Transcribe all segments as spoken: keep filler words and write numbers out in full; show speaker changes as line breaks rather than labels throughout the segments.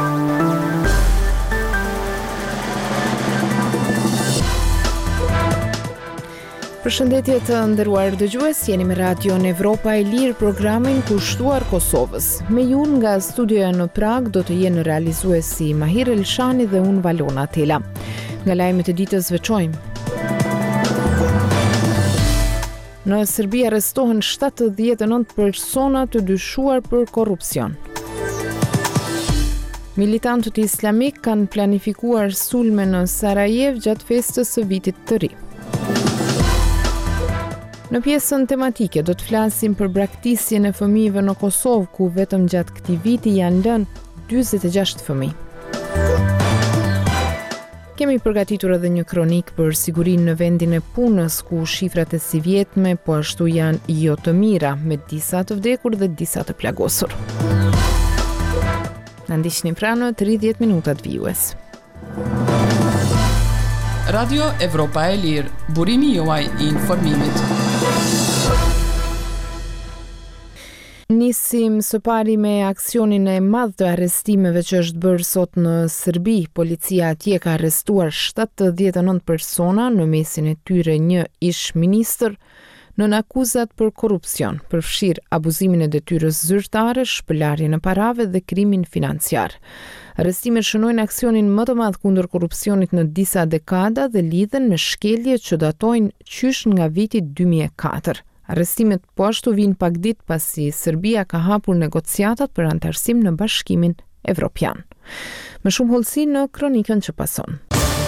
Përshëndetje të nderuar dëgjues, jeni me radion Evropa e Lirë, programin kushtuar Kosovës. Me ju nga studioja në Prag do të jenë realizuesi Mahir Elshani dhe unë Valona Tela. Nga lajmet e ditës veçojmë. Në Serbi arrestohen shtatëdhjetë e nëntë persona të dyshuar për korrupsion. Militantët islamik kanë planifikuar sulme në Sarajev gjatë festës së vitit të ri. Në pjesën tematike do të flasim për braktisjen e fëmijëve në Kosovë, ku vetëm gjatë këtij viti janë lënë dyzet e gjashtë fëmijë. Kemi përgatitur edhe një kronik për sigurinë në vendin e punës, ku shifrat e sivjetme po ashtu janë jo të mira, me disa të vdekur dhe disa të plagosur. Na ndiqni pra në tridhjetë minutat vijues.
Radio Evropa e Lirë, burimi juaj i informimit.
Nisim së pari me aksionin e madh të arrestimeve që është bërë sot në Serbi. Policia atje ka arrestuar shtatëdhjetë e nëntë persona, në mesin e tyre një ish ministër, nën akuzat për korrupsion, përfshir abuzimin e detyrës zyrtare, shpëlarjen e parave dhe krimin financiar. Arrestimet shënojnë aksionin më të madh kundër korrupsionit në disa dekada dhe lidhen me shkelje që datojnë qysh nga viti dy mijë e katër. Arrestimet po ashtu vijnë pak ditë pasi Serbia ka hapur negociatat për antarësim në Bashkimin Evropian. Më shumë hollësi në kronikën që pason.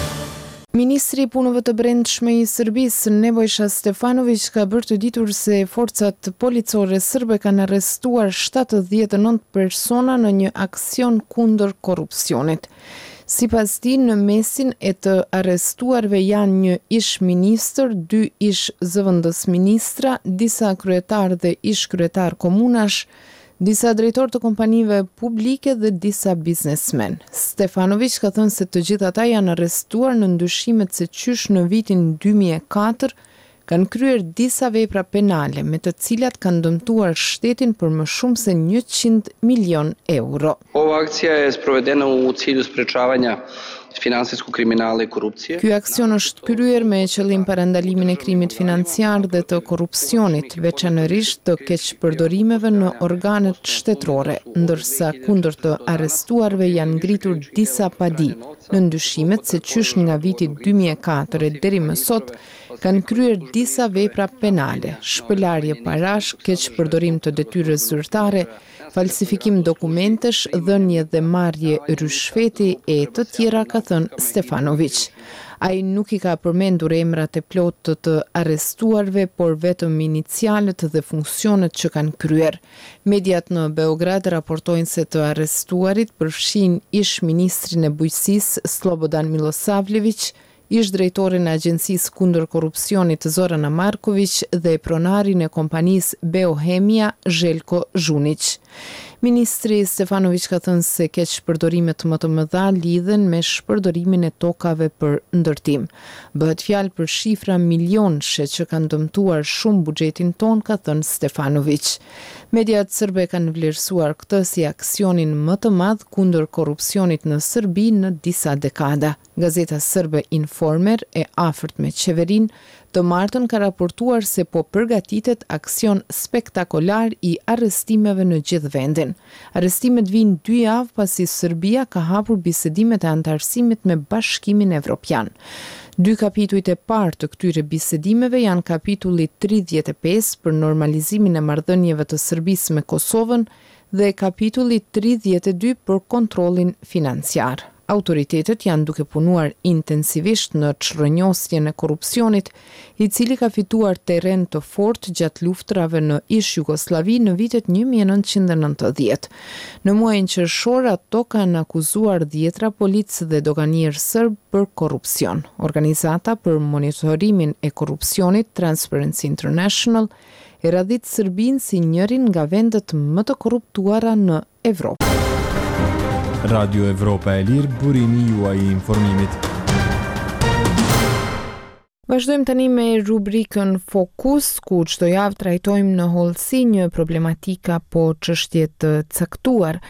Ministri i Punëve të Brendshme i Serbisë, Nebojša Stefanović, ka bërë të ditur se forcat policore serbe kanë arrestuar shtatëdhjetë e nëntë persona në një aksion kundër korrupsionit. Sipas tij, në mesin e të arrestuarve janë një ish ministër, dy ish zëvendës ministra, disa kryetar dhe ish kryetar komunash, disa drejtor të kompanive publike dhe disa biznesmen. Stefanović ka thënë se të gjithë ata janë arrestuar në ndyshimet se qysh në vitin dy mijë e katër kanë kryer disa vepra penale me të cilat kanë dëmtuar shtetin për më shumë se njëqind milion euro.
Ova akcija je sprovedena u cilju sprečavanja finansijskog kriminala i korupcije.
Ky aksion është kryer me qëllim parandalimin e krimit financiar dhe të korrupsionit, veçanërisht të keqpërdorimeve në organet shtetërore, ndërsa kundër të arrestuarve janë ngritur disa padi në ndyshimet se qysh nga viti dy mijë e katër e deri më sot kanë kryer disa vepra penale, shpëlarje parash, keqpërdorim të detyrës zyrtare, falsifikim dokumentesh, dhënje dhe marrje rishfeti e të tjera, ka thënë Stefanović. Ai nuk i ka përmendur emrat e plotë të arrestuarve, por vetëm inicialet dhe funksionet që kanë kryer. Mediat në Beograd raportojnë se të arrestuarit përfshin ish ministrin e bujqësisë Slobodan Milosavljević, ish drejtorin e Agjencisë kundër korrupsionit Zorana Marković dhe pronarin e kompanisë Beohemia Željko Žunić. Ministri Stefanović ka thënë se keqpërdorimet më të mëdha lidhen me shpërdorimin e tokave për ndërtim. Bëhet fjalë për shifra milionëshe që kanë dëmtuar shumë buxhetin ton, ka thënë Stefanović. Mediat serbe kanë vlerësuar këtë si aksionin më të madh kundër korrupsionit në Serbi në disa dekada. Gazeta serbe Informer, e afërt me qeverinë, të martën ka raportuar se po përgatitet aksion spektakolar i arrestimeve në gjithë vendin. Arrestimet vijnë dy javë pasi Serbia ka hapur bisedimet e antarësimit me Bashkimin Evropian. Dy kapitujt e parë të këtyre bisedimeve janë kapitulli tridhjetë e pesë për normalizimin e marrëdhënieve të Serbisë me Kosovën dhe kapitulli tridhjetë e dy për kontrollin financiar. Autoritetet janë duke punuar intensivisht në çrrënjosjen e korrupsionit, i cili ka fituar terren të fortë gjatë luftrave në ish Jugosllavi në vitet një mijë e nëntëqind e nëntëdhjetë. Në muajin qershor ato kanë akuzuar dhjetra policë dhe doganier serb për korrupsion. Organizata për monitorimin e korrupsionit Transparency International e radhit Serbinë si njërin nga vendet më të korruptuara në Evropë.
Radio Evropa e Lirë, burimi juaj i informimit.
Vazhdojmë tani me rubrikën Fokus, ku çdo javë trajtojmë në hollësi një problematika po çështje të caktuar.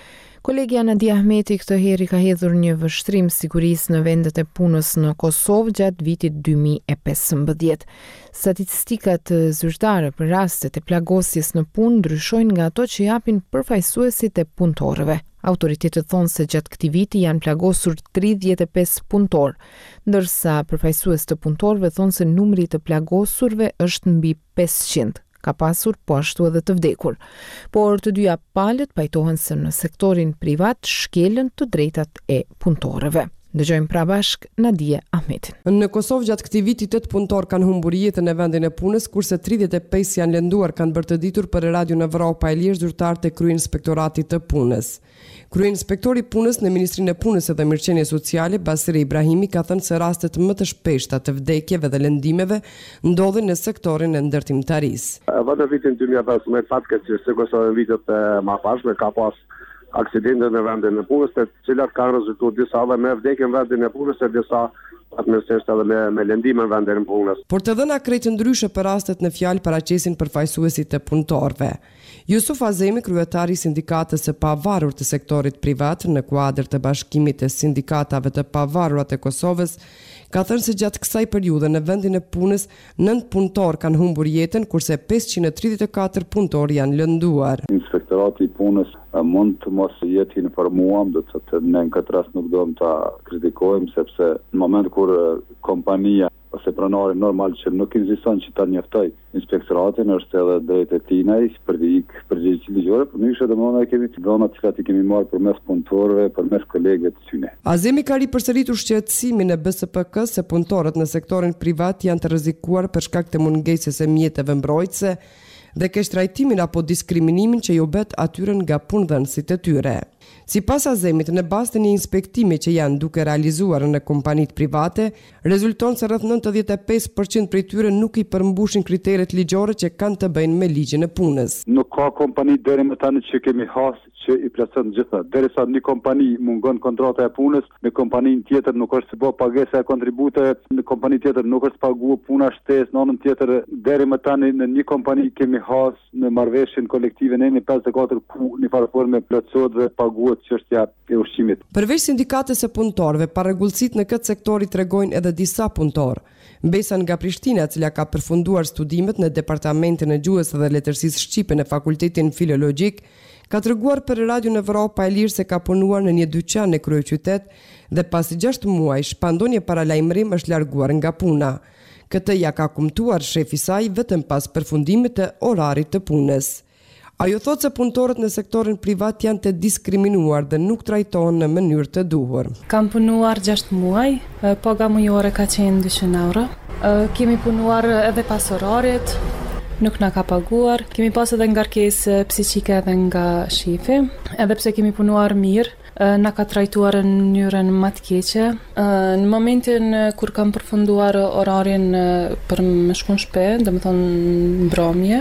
Kolegja Nadia Ahmeti këtë heri ka hedhur një vështrim sigurisë në vendet e punës në Kosovë gjatë vitit dy mijë e pesëmbëdhjetë. Statistikat zyrtare për rastet e plagosjes në punë ndryshojnë nga ato që japin përfaqësuesit e punëtorëve. Autoritetet thonë se gjatë këtij viti janë plagosur tridhjetë e pesë punëtor, ndërsa përfaqësues të punëtorëve thonë se numri të plagosurve është mbi pesëqind. Ka pasur po ashtu edhe të vdekur. Por të dyja palët pajtohen se në sektorin privat shkelën të drejtat e punëtorëve. Dëgjojmë pra bashk Nadia Ahmetin.
Në Kosovë gjatë këtij viti tetë punëtor kanë humbur jetën në vendin e punës, kurse tridhjetë e pesë janë lënduar, kanë bërë të ditur për Radio Evropa e Lirë zyrtarët e Kryeinspektoratit të Punës. Kryeinspektori i punës në Ministrinë e Punës dhe Mirëqenies Sociale, Basiri Ibrahimi, ka thënë se rastet më të shpeshta të vdekjeve dhe lëndimeve ndodhin në sektorin e ndërtimtarisë.
Në vitin dy mijë e pesëmbëdhjetë fatkeqësisht se Kosova në vitet e mëparshme ka pas aksidente në vendin e punës, të cilat kanë rezultuar disa edhe me vdekje në vendin e punës e disa atmosferisht edhe me, me lëndime në vendin e punës.
Por të dhëna krejtë ndryshe për rastet në fjalë paraqesin përfaqësuesit të punëtorëve. Jusuf Azemi, kryetari i sindikatës së pavarur të sektorit privat në kuadër të bashkimit të sindikatave të pavarurat të Kosovës, ka thënë se gjatë kësaj periudhe në vendin e punës nëntë punëtor kanë humbur jetën, kurse pesëqind e tridhjetë e katër punëtor janë lënduar.
Inspektorati i punës mund të mos jetë informuam, do të thotë ne në këtë rast nuk do të kritikojmë, sepse në moment kur kompania ose pronari normal që nuk ekziston që ta njoftoj inspektoratin, është edhe drejt e tinaj për të ikë përgjegjësi ligjore, por nëse domosdoshmë kemi dhëna të cilat i kemi marrë përmes punëtorëve, përmes kolegëve të tyre.
Azemi ka ripërsëritur shqetësimin e B S P K se punëtorët në sektorin privat janë të rrezikuar për shkak të mungesës së mjeteve mbrojtëse dhe keq trajtimin apo diskriminimin që ju bet atyre nga punëdhënësit e tyre. Sipas Azemit, në bazë të një inspektimi që janë duke realizuar në kompanitë private, rezulton se rreth nëntëdhjetë e pesë përqind prej tyre nuk i përmbushin kriteret ligjore që kanë të bëjnë me ligjin e punës.
Nuk ka kompani deri më tani që kemi hasë që i plotson gjitha. Derisa një kompani mungon kontrata e punës, në kompaninë tjetër nuk është bë pagesa e kontributeve, në kompani tjetër nuk është paguar puna shtesë, në anën tjetër deri më tani në një kompani kemi hasë në marrëveshjen kolektive në pesëdhjetë e katër ku në farë forme plotësohet dhe paguhet çështja e ushqimit.
Përveç sindikatës së punëtorëve, parregullësitë në këtë sektor i tregojnë edhe disa punëtorë. Mbesa nga Prishtina, e cila ka përfunduar studimet në Departamentin e Gjuhës dhe Letërsisë Shqipe në Fakultetin Filologjik, ka treguar për Radio Evropa e Lirë se ka punuar në një dyqan në kryeqytet dhe pasi gjashtë muaj shpandonje paralajmërim është larguar nga puna. Këtë ja ka kumtuar shefi i saj vetëm pas përfundimit të orarit të punës. Ajo thotë se punëtorët në sektorin privat janë të diskriminuar dhe nuk trajtohen në mënyrë të duhur.
Kam punuar gjashtë muaj, paga mujore ka qenë dyqind euro. Kemi punuar edhe pas orarit, nuk na ka paguar. Kemi pas edhe ngarkesë psiqike edhe nga shefi, edhe pse kemi punuar mirë, na ka trajtuar në mënyrën më të keqe. Në momentin kur kam përfunduar orarin për më shku në shtëpi, domethënë mbrëmje,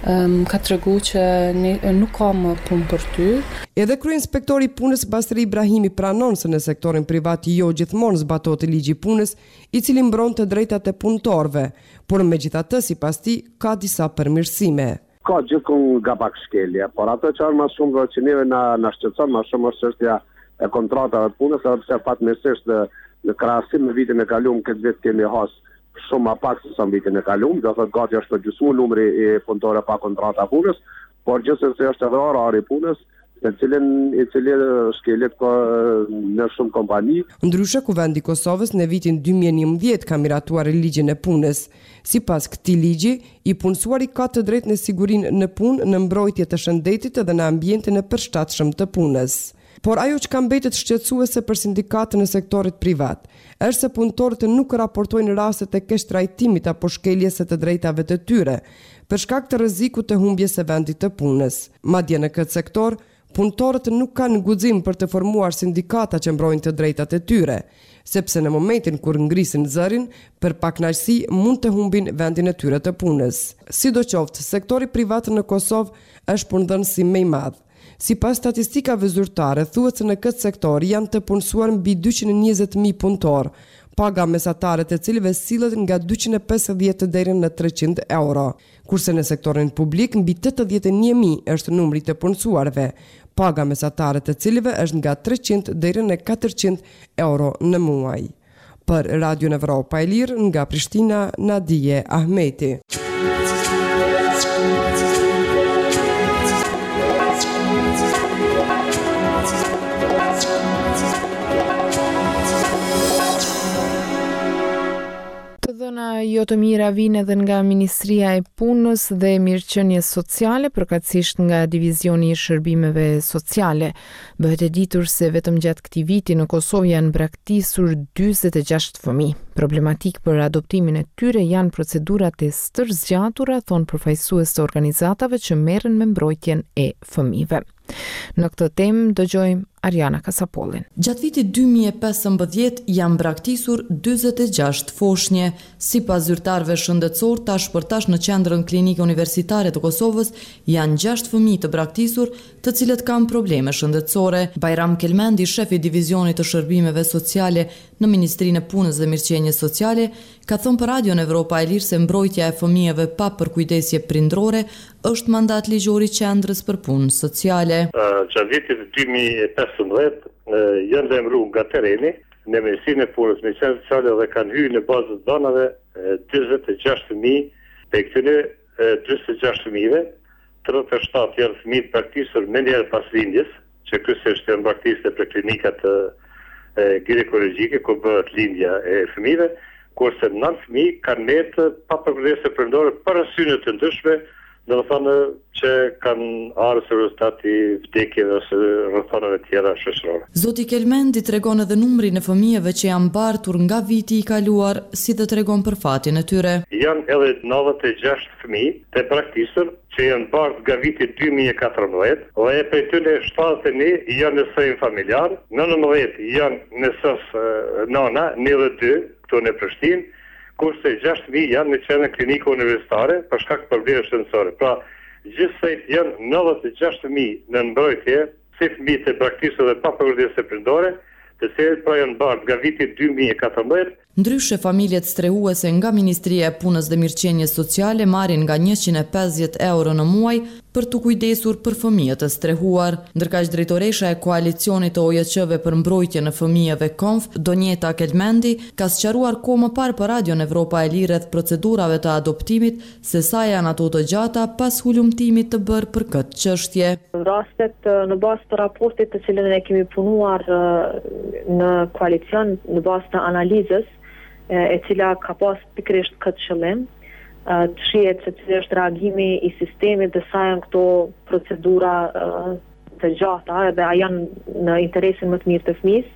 ka treguar që ne, nuk kam punë për ty.
Edhe kryeinspektori i punës Basri Ibrahimi pranon se në sektorin privat jo gjithmonë zbatohet ligji i punës, i cili mbron të drejtat e punëtorëve, por megjithatë sipas tij ka disa përmirësime.
Ka gjithkund nga pak shkelje, por ato që është më shumë dhe që neve na, na shqetëson më shumë është çështja e kontratave të punës, edhe pse fatmirësisht në, në krahasim me vitin e kaluar këtë vit kemi has shumë më pak se sa vitin e kaluar, do thotë gati është përgjysmuar numri i punëtorëve pa kontrata punës, por gjithsesi është edhe orari i punës, në cilin i cili shkelet ka në shumë kompani.
Ndryshe, Kuvendi i Kosovës në vitin dy mijë e njëmbëdhjetë ka miratuar ligjin e punës. Sipas këtij ligji, i punësuari ka të drejtë në sigurinë në punë, në mbrojtje të shëndetit dhe në ambientin e përshtatshëm të punës. Por ajo që ka mbetet shqetësuese për sindikatën e sektorit privat është se punëtorët nuk raportojnë rastet e keq trajtimit apo shkeljes së të drejtave të tyre, për shkak të rrezikut të humbjes së vendit të punës. Madje në këtë sektor, punëtorët nuk kanë guxim për të formuar sindikata që mbrojnë të drejtat e tyre, sepse në momentin kur ngrisin zërin, për pakënaqësi mund të humbin vendin e tyre të punës. Sidoqoftë, sektori privat në Kosovë është punëdhënësi më i madh. Sipas statistikave zyrtare, thuhet se në këtë sektor janë të punësuar mbi dyqind e njëzet mijë punëtor, paga mesatare të cilëve sillet nga dyqind e pesëdhjetë deri në treqind euro, kurse në sektorin publik mbi tetëdhjetë e një mijë është numri të punësuarve, paga mesatare të cilëve është nga treqind deri në katërqind euro në muaj. Për Radio Evropa e Lirë nga Prishtina, Nadije Ahmeti.
Dhëna jo të mira vijnë edhe nga Ministria e Punës dhe Mirëqenies Sociale, përkatësisht nga Divizioni i Shërbimeve Sociale. Bëhet e ditur se vetëm gjatë këtij viti në Kosovë janë braktisur dyzet e gjashtë fëmijë. Problematik për adoptimin e tyre janë procedurat e stërzgjatura, thonë përfaqësues të organizatave që merren me mbrojtjen e fëmijëve. Në këtë temë dëgjojmë Ariana Kasapollin.
Gjatë vitit dy mijë e pesëmbëdhjetë janë braktisur dyzet e gjashtë foshnje. Sipas zyrtarëve shëndetësor, tash për tash në qendrën klinike universitare të Kosovës janë gjashtë fëmijë të braktisur, të cilët kanë probleme shëndetësore. Bajram Kelmendi, shefi i divizionit të shërbimeve sociale në Ministrinë e Punës dhe Mirëqenies Sociale, ka thënë për Radio Evropa e Lirë se mbrojtja e fëmijëve pa përkujdesje prindrore është mandat ligjor i qendrës për punë sociale.
Gjatë vitit dy mijë e pesëmbëdhjetë janë lajmëruar nga tereni në Ministrinë e Punës dhe Mirëqenies Sociale dhe kanë hyrë në bazën e donave dyzet e gjashtë fëmijë, pe këtyre dyzet e gjashtë fëmijëve, tridhjetë e shtatë janë fëmijë të braktisur me njerë pas lindjes, që kryesisht janë braktisur për klinikat ginekologjike ku bëhet lindja e fëmijëve, kurse nëntë fëmijë kanë netë pa përkujdesje prindore për arsye të ndryshme, do të thonë që kanë ardhur së rezultati vdekjeve ose rrethonave tjera shoqërore.
Zoti Kelmendi tregon edhe numrin e fëmijëve që janë mbartur nga viti i kaluar, si dhe tregon për fatin e tyre.
Janë edhe nëntëdhjetë e gjashtë fëmijë të braktisur që janë mbartur nga viti dy mijë e katërmbëdhjetë, dhe prej tyre shtatëdhjetë e një janë në sejm familjar, nëntëmbëdhjetë janë në S S Nona, njëzet e dy këtu në Prishtinë, kurse gjashtë fëmijë janë në qendrën klinike universitare për shkak të problemeve shëndetësore. Pra, gjithsej janë nëntëdhjetë e gjashtë fëmijë në mbrojtje, si fëmijë të braktisur dhe pa përkujdesje prindore, të cilët pra janë mbartur nga viti dy mijë e katërmbëdhjetë.
Ndryshe, familjet strehuese nga Ministria e Punës dhe Mirëqenies Sociale marrin nga njëqind e pesëdhjetë euro në muaj për të kujdesur për fëmijët e strehuar. Ndërkaq drejtoresha e koalicionit të O J Q-ve për mbrojtjen e fëmijëve Konf, Donjeta Kelmendi, ka sqaruar kohë më parë për Radio Evropa e Lirë rreth procedurave të adoptimit se sa janë ato të gjata pas hulumtimit të bërë për këtë çështje.
Rastet në bazë të raportit të cilën ne kemi punuar në koalicion në bazë të analizës e cila ka pas pikërisht këtë qëllim, të shihet se cili është reagimi i sistemit dhe sa janë këto procedura të gjata dhe a janë në interesin më të mirë të fëmijës.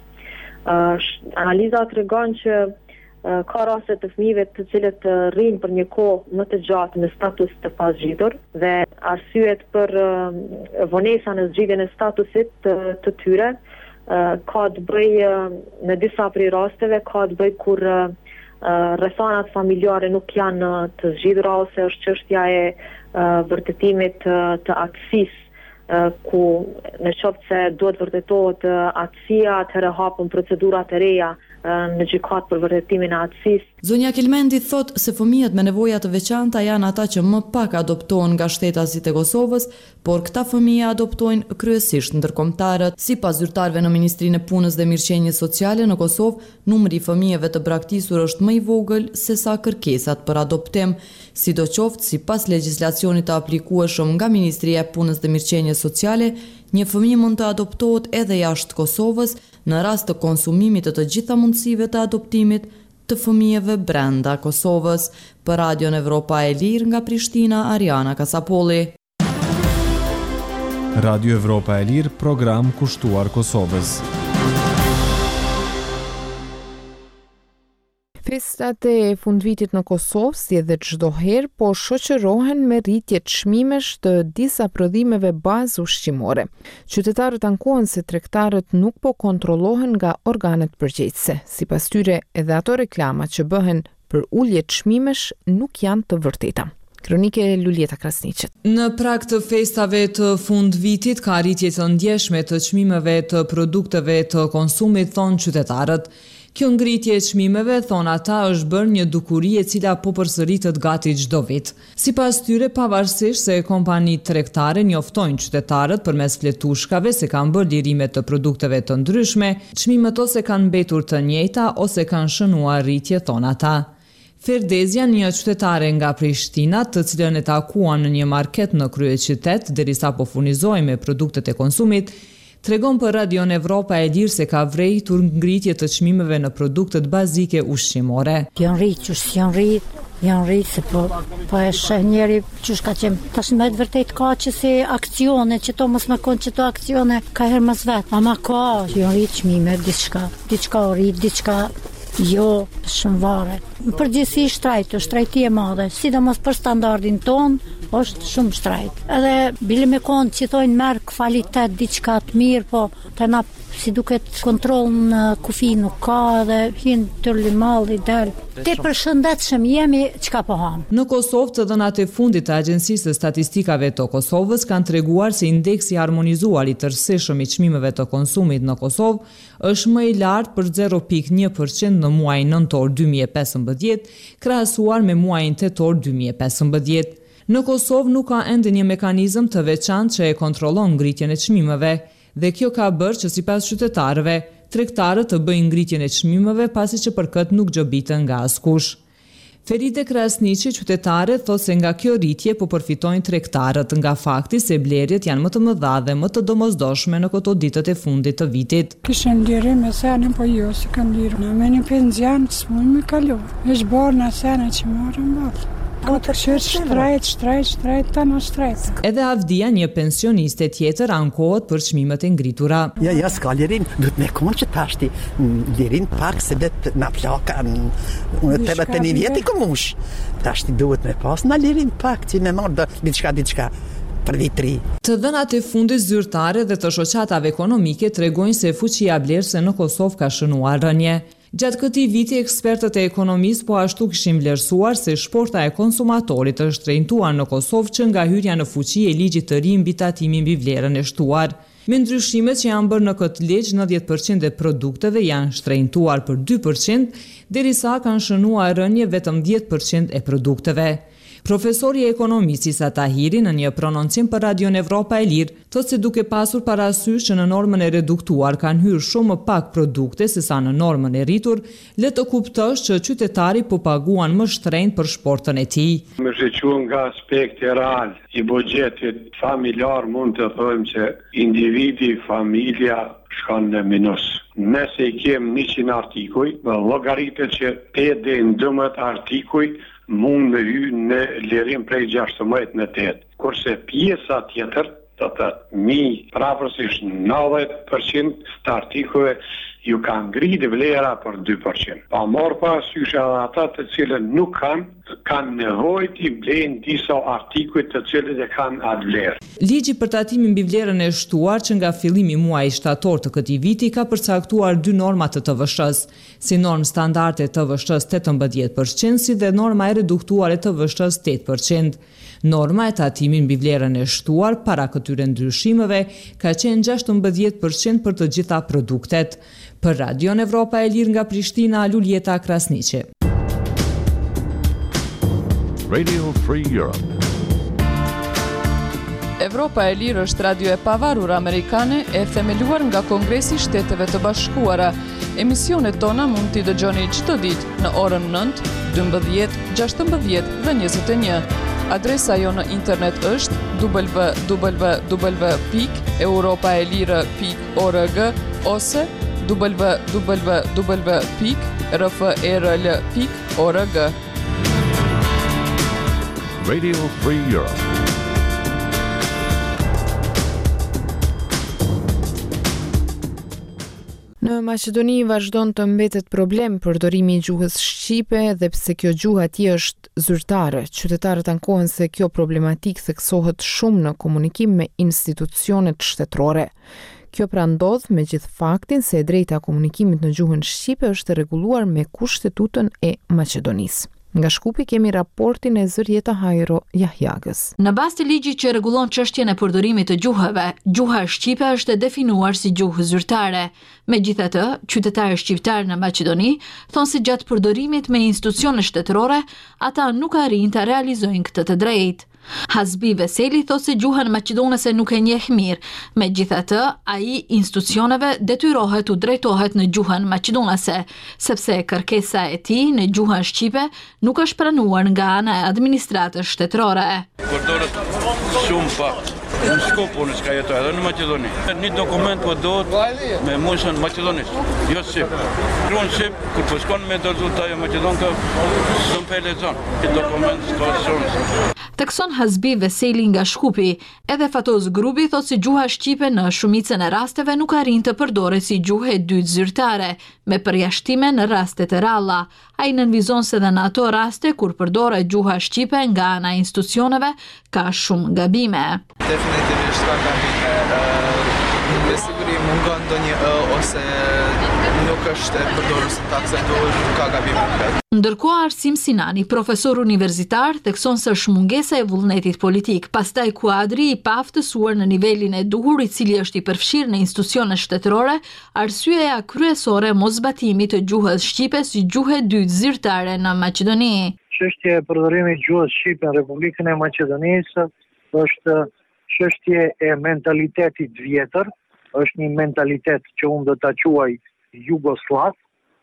Analiza tregon që ka raste të fëmijëve të cilët rrinë për një kohë më të gjatë në status të pazgjitur dhe arsyet për vonesa në zgjidhjen e statusit të, të tyre ka të bëjë në disa prej rasteve ka të bëjë kur rrethanat familjare nuk janë të zgjidhura ose është çështja e vërtetimit të aktësisë ku në qoftë se duhet vërtetohet aktësia, atëherë hapen procedurat e reja në gjykat për vërtetimin e aktësisë.
Zonja Kelmendi thot se fëmijët me nevoja të veçanta janë ata që më pak adoptohen nga shtetasit e Kosovës, por këta fëmijë adoptojnë kryesisht ndërkombëtarët. Sipas zyrtarëve në Ministrinë e Punës dhe Mirëqenies Sociale në Kosovë, numri i fëmijëve të braktisur është më i vogël se sa kërkesat për adoptim. Sidoqoftë, sipas legjislacionit të aplikueshëm nga Ministria e Punës dhe Mirëqenies Sociale, një fëmijë mund të adoptohet edhe jashtë Kosovës në rast të konsumimit të të gjitha mundësive të adoptimit të fëmijëve brenda Kosovës. Për Radio Evropa e Lirë nga Prishtina, Ariana Kasapolli.
Radio Evropa e Lirë, program kushtuar Kosovës.
Festat e fundvitit në Kosovë, si edhe çdo herë, po shoqërohen me rritje të çmimesh të disa prodhimeve bazë ushqimore. Qytetarët ankohen se tregtarët nuk po kontrollohen nga organet përgjegjëse. Sipas tyre, edhe ato reklama që bëhen për ulje të çmimesh nuk janë të vërteta. Kronike Lulieta Krasniqet.
Në prag të festave të fundvitit ka rritje të ndjeshme të çmimeve të produkteve të konsumit, thonë qytetarët. Kjo ngritje e çmimeve, thon ata, është bërë një dukuri e cila po përsëritet gati çdo vit. Sipas tyre, pavarësisht se kompanitë tregtare njoftojnë qytetarët përmes fletushkave se kanë bërë lirime të produkteve të ndryshme, çmimet ose kanë mbetur të njëjta ose kanë shënuar rritje, thon ata. Ferdezja, një qytetare nga Prishtina, të cilën e takuan në një market në kryeqytet derisa po furnizoi me produktet e konsumit, tregon për Radion Evropa e Lirë se ka vërejtur ngritje të çmimeve në produktet bazike ushqimore.
Janë rritë që janë rritë, janë rritë se po, po e shë njeri që ka qenë. Tash me të vërtet ka që si akcione, që to mos më konë që to akcione ka herë mas vetë. Ama ka, janë rritë çmime, diçka, diçka o rritë, diçka jo, shumë vare. Në përgjithësi shtrajtë, shtrajti e madhe, sidomos për standardin tonë, është shumë shtrajt. Edhe bile me konë që thojnë merë kvalitet diçka të mirë, po të na si duket kontrol në kufi nuk ka edhe hinë të limalli del. Te për shëndetshëm jemi çka po ham.
Në Kosovë, të dhënat e fundit të Agjencisë së Statistikave të Kosovës kanë treguar se indeksi harmonizuar i tërësishëm i çmimeve të konsumit në Kosovë është më i lartë për zero pikë një përqind në muajin nëntor dy mijë e pesëmbëdhjetë, krahasuar me muajin tetor dy mijë e pesëmbëdhjetë. Në Kosovë nuk ka ende një mekanizëm të veçantë që e kontrollon ngritjen e çmimeve, dhe kjo ka bërë që sipas qytetarëve, tregtarët të bëjnë ngritjen e çmimeve pasi që për këtë nuk gjobitën nga askush. Feride Krasniqi, qytetare, thot se nga kjo rritje po përfitojnë tregtarët nga fakti se blerjet janë më të mëdha dhe më të domosdoshme në këto ditët e fundit të vitit.
Kishën lirim e senin, po jo si kanë lirim. Në me një penzian të s'mujnë me kalu. Vesh barë në senin që marën bërë. Këtë këshirë shtrajt, shtrajt, shtrajt, të në shtrajt.
Edhe Avdia, një pensioniste tjetër, ankohet për çmimet e ngritura.
Ja, ja, s'ka lirim, duhet me konë që tashti, lirim pak se vetë në plaka, unë të të një vjetë i këmush. Tashti duhet me pas në lirim pak, që me marrë dhe diçka, diçka.
Të dhënat e fundit zyrtare dhe të shoqatave ekonomike tregojnë se fuqia blerëse në Kosovë ka shënuar rënje. Gjatë këtij viti, ekspertët e ekonomisë po ashtu kishin vlerësuar se shporta e konsumatorit është shtrenjtuar në Kosovë që nga hyrja në fuqi e ligjit të ri mbi tatimin mbi vlerën e shtuar. Me ndryshimet që janë bërë në këtë ligj, nëntëdhjetë përqind e produkteve janë shtrenjtuar për dy përqind, derisa kanë shënuar rënje vetëm dhjetë përqind e produkteve. Profesori e ekonomisë Isa Tahiri në një prononcim për Radion Evropa e Lirë thotë se duke pasur parasysh që në normën e reduktuar kanë hyrë shumë më pak produkte se sa në normën e rritur, le të kuptosh që qytetari po paguan më shtrenjtë për shportën e tij.
Me shqyqur nga aspekti real i buxhetit familjar mund të thojmë që individi, familja shkon në minus. Nëse i kem njëqind artikuj, llogaritet që pesë deri në dymbëdhjetë artikuj mund me hy në lirim prej gjashtëmbëdhjetë në tetë. Kurse pjesa tjetër, do të mi prapërsisht nëntëdhjetë përqind të artikujve ju kanë ngritë vlera për dy përqind. Pa marrë parasysh edhe ata të cilët nuk kanë, kanë nevojë të blejnë disa artikuj të cilët e kanë atë vlerë.
Ligji për tatimin mbi vlerën e shtuar që nga fillimi i muajit shtator të këtij viti ka përcaktuar dy norma të T V S-s, si normë standarde T V S tetëmbëdhjetë përqind si dhe norma e reduktuar e T V S tetë përqind. Norma e tatimit mbi vlerën e shtuar para këtyre ndryshimeve ka qenë gjashtëmbëdhjetë përqind për të gjitha produktet. Për Radion Evropa e Lirë nga Prishtina, Luljeta Krasniqi.
Radio Free Europe.
Evropa e Lirë është radio e pavarur amerikane e themeluar nga Kongresi i Shteteve të Bashkuara. Emisionet tona mund t'i dëgjoni çdo ditë në orën nëntë, dymbëdhjetë, gjashtëmbëdhjetë dhe njëzet e një. Adresa jo në internet është w w w pikë europaelire pikë org ose w w w pikë r f e r l pikë org.
Radio Free Europe.
Në Maqedoni vazhdon të mbetet problem përdorimi i gjuhës shqipe dhe pse kjo gjuhë atje është zyrtare. Qytetarët ankohen se kjo problematik theksohet shumë në komunikim me institucionet shtetërore. Kjo pra ndodh me gjithë faktin se e drejta komunikimit në gjuhën shqipe është rregulluar me Kushtetutën e Maqedonisë. Nga Shkupi kemi raportin e Zërieta Hajro Jahjagës.
Në bazë të ligjit që rregullon çështjen e përdorimit të gjuhëve, gjuha shqipe është e definuar si gjuhë zyrtare. Megjithatë, qytetarët shqiptar në Maqedoni thonë se gjatë përdorimit me institucione shtetërore, ata nuk arrin të realizojnë këtë të drejtë. Hasbi Veseli thotë se gjuhën maqedonese nuk e njeh mirë, megjithatë ai institucioneve detyrohet u drejtohet në gjuhën maqedonese, sepse kërkesa e tij në gjuhën shqipe nuk është pranuar nga ana e administratës shtetërore.
Përdoret shumë pak. Në Skopje unë s'ka jetoj edhe në Maqedoni. Një dokument po dohet me moshën maqedonisht, jo shqip. Kruan shqip, kur po shkon me dorëzut ajo maqedonka, s'm pe lexon. Një dokument s'ka shumë.
Tekson Hasbi Veseli nga Shkupi, edhe Fatoz Grubi thotë se gjuha shqipe në shumicën e rasteve nuk arrin të përdoret si gjuhë e dytë zyrtare, me përjashtime në raste të ralla. Ai nënvizon se dhe në ato raste kur përdoret gjuha shqipe nga ana e institucioneve ka shumë gabime.
Definitivisht ka gabime. Me siguri mungon ndonjë ose nuk është e përdorur si taksator, ka gabime.
Ndërkohë Arsim Sinani, profesor universitar, thekson se është mungesa e vullnetit politik, pastaj kuadri i paaftësuar në nivelin e duhur i cili është i përfshirë në institucione shtetërore, arsyeja kryesore mos zbatimit të gjuhës shqipe si gjuhë e dytë zyrtare në Maqedoni.
Çështja e përdorimit të gjuhës shqipe në Republikën e Maqedonisë është çështje e mentalitetit vjetër, është një mentalitet që unë do ta quaj jugoslav,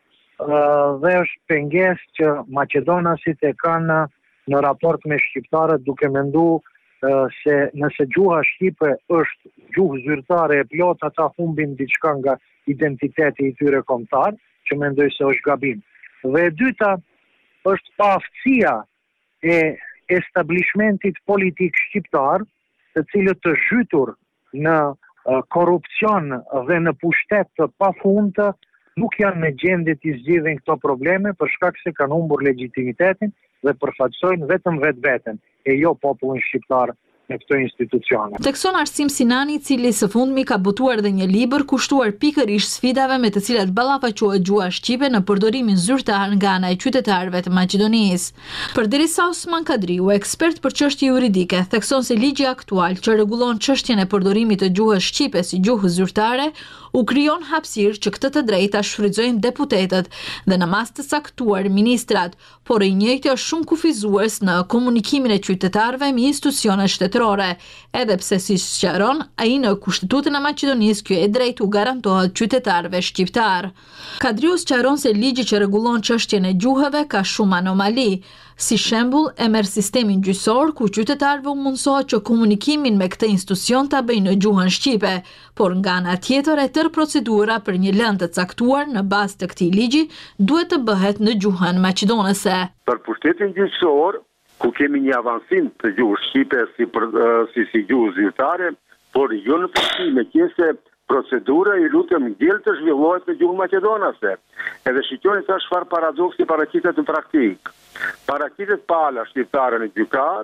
dhe është pengesë që maqedonasit e kanë në raport me shqiptarët, duke menduar se nëse gjuha shqipe është gjuhë zyrtare e plot, ata humbin diçka nga identiteti i tyre kombëtar, që mendoj se është gabim. Dhe e dyta është paaftësia e establishmentit politik shqiptar, të cilët të zhytur në korrupsion dhe në pushtet të pafundë nuk janë në gjendje të zgjidhin këto probleme për shkak se kanë humbur legitimitetin dhe përfaqësojnë vetëm vetveten e jo popullin shqiptar në këto institucione.
Tekson Arsim Sinani, i cili së fundmi ka botuar dhe një libër kushtuar pikërisht sfidave me të cilat ballafaqohet gjuha shqipe në përdorimin zyrtar nga ana e qytetarëve të Maqedonisë. Përderisa Osman Kadriu, ekspert për çështje juridike, thekson se ligji aktual që rregullon çështjen e përdorimit të gjuhës shqipe si gjuhë zyrtare u krijon hapësirë që këtë të drejtë ta shfrytëzojnë deputetët dhe në mas të caktuar ministrat, por i njëjti është shumë kufizues në komunikimin e qytetarëve me institucione shtetërore, edhe pse si sqaron ai në Kushtetutën e Maqedonisë kjo e drejtë u garantohet qytetarëve shqiptar. Kadriu sqaron se ligji që rregullon çështjen e gjuhëve ka shumë anomali. Si shembull, e merr sistemin gjyqësor ku qytetarëve u mundësohet që komunikimin me këtë institucion ta bëjnë në gjuhën shqipe, por nga ana tjetër e tërë procedura për një lëndë të caktuar në bazë të këtij ligji duhet të bëhet në gjuhën maqedonese.
Për pushtetin gjyqësor, ku kemi një avancim të gjuhës shqipe si për, si, si gjuhë zyrtare, por jo në përshime qese procedura i lutem ngel të zhvillohet në gjuhën maqedonase. Edhe shikoni sa çfarë paradoksi paraqitet në praktikë. Paraqitet pala shqiptare në gjykat,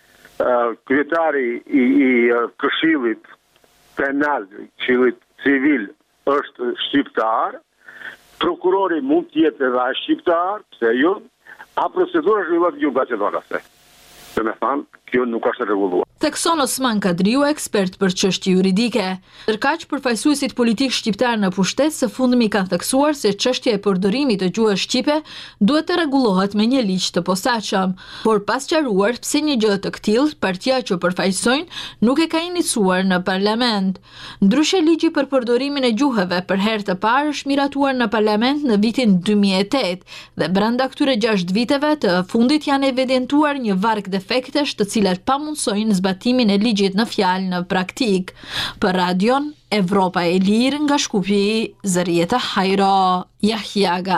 kryetari i, i këshillit penal, këshillit civil është shqiptar, prokurori mund të jetë edhe ai shqiptar, pse jo? A procedura zhvillohet në gjuhën maqedonase. Dhe me thanë, kjo nuk është rregulluar.
Thekson Osman Kadriu, ekspert për çështje juridike. Ndërkaq, përfaqësuesit politik shqiptar në pushtet së fundmi kanë theksuar se çështja e përdorimit të gjuhës shqipe duhet të rregullohet me një ligj të posaçëm, por pas sqaruar pse një gjë të këtillë partia që përfaqësojnë nuk e ka iniciuar në parlament. Ndryshe, ligji për përdorimin e gjuhëve për herë të parë është miratuar në parlament në vitin dy mijë e tetë dhe brenda këtyre gjashtë viteve të fundit janë evidentuar një varg defektesh të cilat pamundsojnë zbatimin e ligjit në fjalë në praktik. Për radion Evropa e Lirë nga Shkupi, Zërieta Hajro Jahjaga.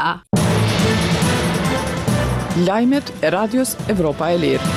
Lajmet e radios Evropa e Lirë.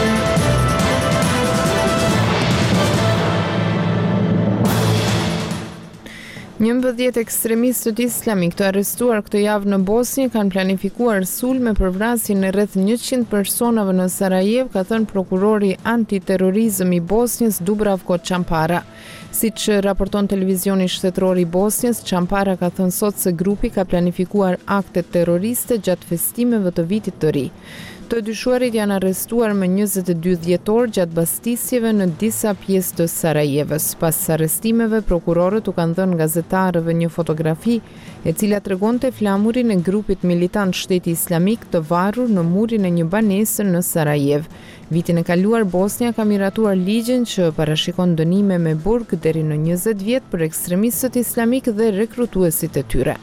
njëmbëdhjetë ekstremistët islamik të arrestuar këtë javë në Bosnjë kanë planifikuar sulme për vrasjen e rreth njëqind personave në Sarajevo, ka thënë prokurori antiterrorizëm i Bosnjës Dubravko Çampara. Siç raporton televizioni shtetëror i Bosnjës, Çampara ka thënë sot se grupi ka planifikuar akte terroriste gjatë festimeve të vitit të ri. Të dyshuarit janë arrestuar më njëzet e dy dhjetor gjatë bastisjeve në disa pjesë të Sarajevës. Pas arrestimeve, prokurorët u kanë dhënë gazetarëve një fotografi e cila tregonte flamurin e grupit militant Shteti Islamik të varur në murin e një banese në Sarajev. Vitin e kaluar, Bosnia ka miratuar ligjin që parashikon dënime me burg deri në njëzet vjet për ekstremistët islamik dhe rekrutuesit e tyre.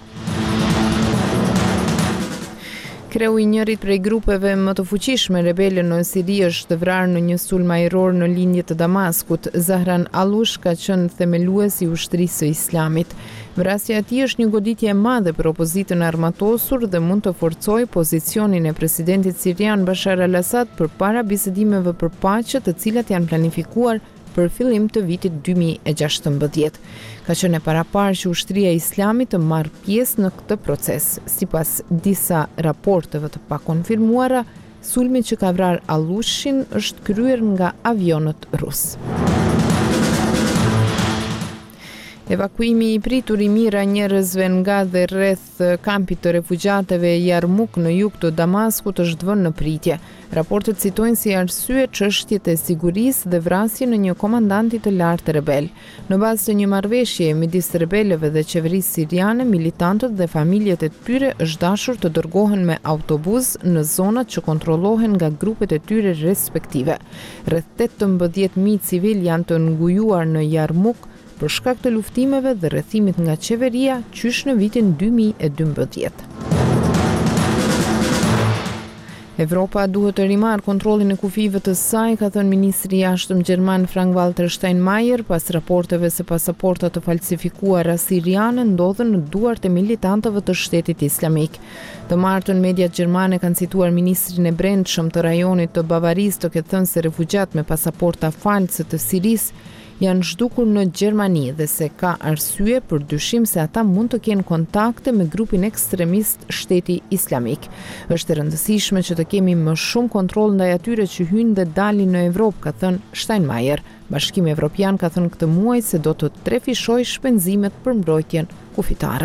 Kreu i njërit prej grupeve më të fuqishme rebele në Siri është vrarë në një sulm ajror në linje të Damaskut. Zahran Alush ka qenë themelues i ushtrisë së Islamit. Vrasja e tij është një goditje e madhe për opozitën armatosur dhe mund të forcojë pozicionin e presidentit sirian Bashar al-Assad përpara bisedimeve për paqe, të cilat janë planifikuar për fillim të vitit dy mijë e gjashtëmbëdhjetë. Ka qenë e paraparë që ushtria e Islamit të marrë pjesë në këtë proces. Sipas disa raporteve të pakonfirmuara, sulmi që ka vrarë Alushin është kryer nga avionët rus. Evakuimi i pritur i mira njerëzve nga dhe rreth kampit të refugjateve Yarmouk në jug të Damaskut është vënë në pritje. Raportet citojnë si arsye çështjet e sigurisë dhe vrasjen e një komandanti të lartë rebel. Në bazë të një marrëveshjeje midis rebelëve dhe qeverisë siriane, militantët dhe familjet e tyre është dashur të dërgohen me autobus në zonat që kontrollohen nga grupet e tyre respektive. Rreth tetëmbëdhjetë mijë civil janë të ngujuar në Yarmouk për shkak të luftimeve dhe rrethimit nga qeveria qysh në vitin dy mijë e dymbëdhjetë. Evropa duhet të rimarrë kontrollin e kufive të saj, ka thënë ministri i jashtëm gjerman Frank-Walter Steinmeier, pas raporteve se pasaporta të falsifikuara siriane ndodhen në duart e militantëve të Shtetit Islamik. Të martën mediat gjermane kanë cituar ministrin e brendshëm të rajonit të Bavarisë, të ketë thënë se refugjat me pasaporta false të Sirisë janë zhdukur në Gjermani dhe se ka arsye për dyshim se ata mund të kenë kontakte me grupin ekstremist Shteti Islamik. Është e rëndësishme që të kemi më shumë kontroll ndaj atyre që hyjnë dhe dalin në Evropë, ka thënë Steinmeier. Bashkimi Evropian ka thënë këtë muaj se do të trefishojë shpenzimet për mbrojtjen kufitare.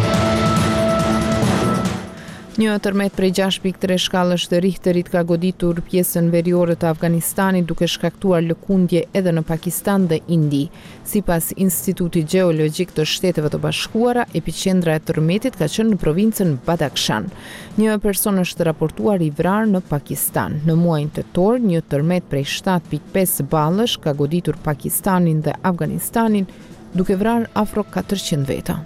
Një tërmet prej gjashtë pikë tre shkallësh të Richterit ka goditur pjesën veriore të Afganistanit duke shkaktuar lëkundje edhe në Pakistan dhe Indi. Sipas Institutit Gjeologjik të Shteteve të Bashkuara, epiqendra e tërmetit ka qenë në provincën Badakhshan. Një person është raportuar i vrarë në Pakistan. Në muajin tetor, një tërmet prej shtatë pikë pesë ballësh ka goditur Pakistanin dhe Afganistanin, duke vrarë afro katërqind veta.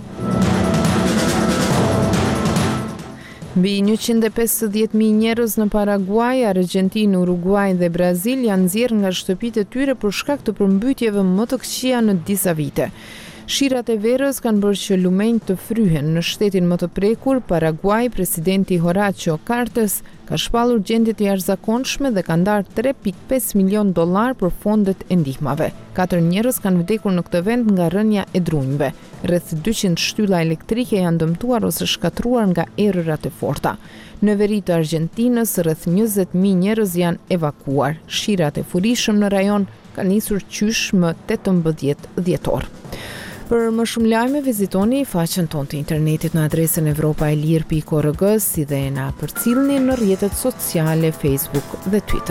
Mbi njëqind e pesëdhjetë mijë njerëz në Paraguay, Argjentinë, Uruguay dhe Brazil janë nxjerrë nga shtëpitë e tyre për shkak të përmbytjeve më të këqija në disa vite. Shirat e verës kanë bërë që lumenjtë të fryhen. Në shtetin më të prekur, Paraguay, presidenti Horacio Cartes ka shpallur gjendje të jashtëzakonshme dhe ka ndarë tre pikë pesë milion dollar për fondet e ndihmave. Katër njerëz kanë vdekur në këtë vend nga rënja e drunjve. Rreth dyqind shtylla elektrike janë dëmtuar ose shkatruar nga erërat e forta. Në veri të Argjentinës, rreth njëzet mijë njerëz janë evakuar. Shirat e furishëm në rajon kanë nisur qysh më tetëmbëdhjetë dhjetor. Për më shumë lajme, vizitoni faqen tonë të internetit në adresën evropaelir pikë org, si dhe na përcillni në rrjetet sociale Facebook dhe Twitter.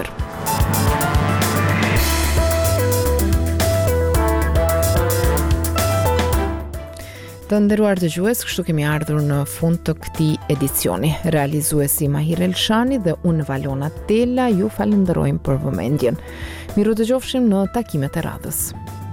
Të nderuar dëgjues, kështu kemi ardhur në fund të këtij edicioni. Realizuesi Mahir Elshani dhe unë Valona Tella ju falenderojmë për vëmendjen. Miru dëgjofshim në takimet e radhës.